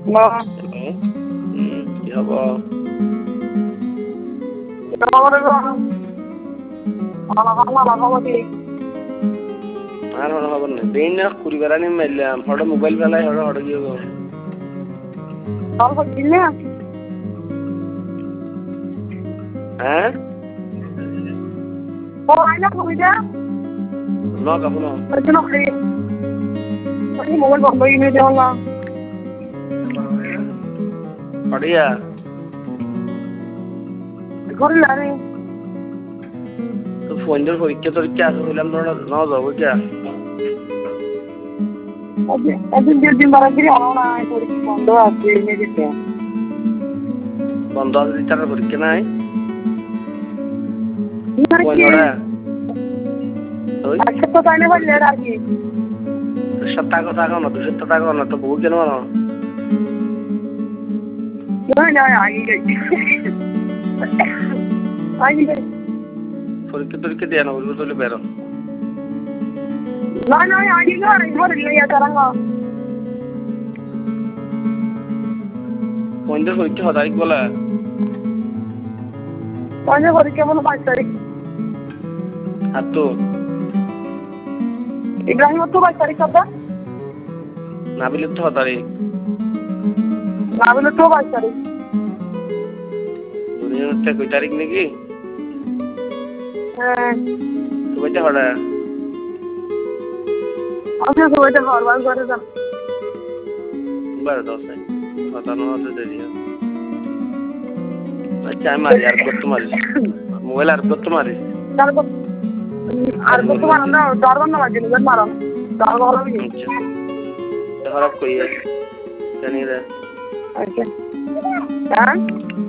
না কি হব আমারে আলাদা আর খবর নেই দিন না কুড়ি বেড়ানি মারলাম হঠাৎ মোবাইল ফেলাই হঠাৎ গিয়ে অল্প দিলে হ্যাঁ ও আইনা কবিতা ন কাপু ন মোবাইল বন্ধ কিনে দেওয়া না পাড়িয়া করিলা রে তো ফোন দিয়ে পরীক্ষা টরীক্ষা আছে বললাম তোরা ন যাবো কে একদিন দেড় বারা করে আনা পরীক্ষা বন্ধ আছে এনে দিতে বন্ধ আছে তার পরীক্ষা নাই আজকে তো তাই না বললে আর কি 200 টাকা না 200 টাকা না তো বহু কেন না না আগে পরীক্ষা টরীক্ষা দিয়ে না বলবো তাহলে বেরো না আগে না এবার লিয়া তারাঙ্গা ফোন দিয়ে পরীক্ষা হতাই বলে পয়সা পরীক্ষা বলো 5 তারিখ আর তো ইব্রাহিম তো 5 তারিখ কথা নাবিলের তো হতারি নাবিলের তো 5 তারিখ দুনিয়াতে কই তারিখ নাকি হ্যাঁ তো কইতে হড়া আমি সবাইতে হরবার করে যান বার দোস্ত কথা না হতে দেরি আচ্ছা আমি মারি আর কত মারি মোবাইল আর কত মারি তারপর আর কত মারো না দরবার না লাগে না মারো দরবার হলো কি আচ্ছা খারাপ কই জানি রে আচ্ছা হ্যাঁ